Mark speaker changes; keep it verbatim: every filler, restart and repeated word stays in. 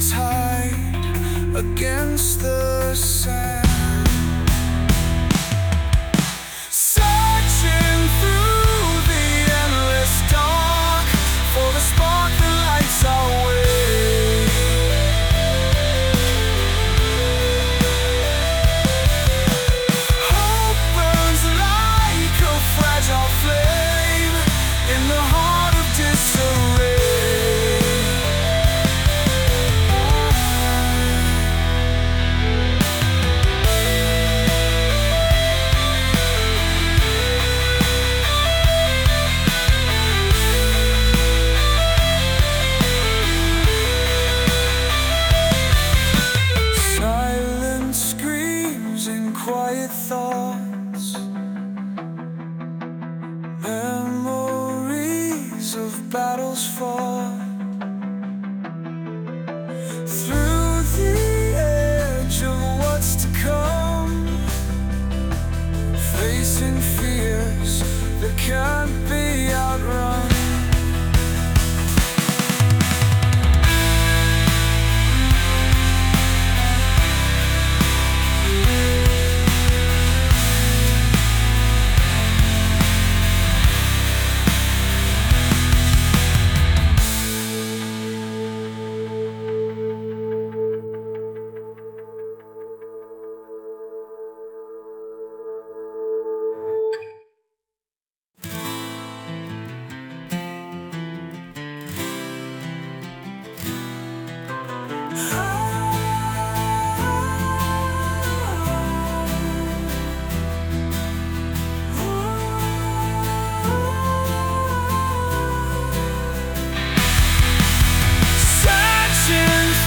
Speaker 1: tide against the sand. Searching through the endless dark for the spark that lights our way. Hope burns like a fragile flame in the heart of disarray. Quiet thoughts, memories of battles fought. Through the edge of what's to come, facing fears that can't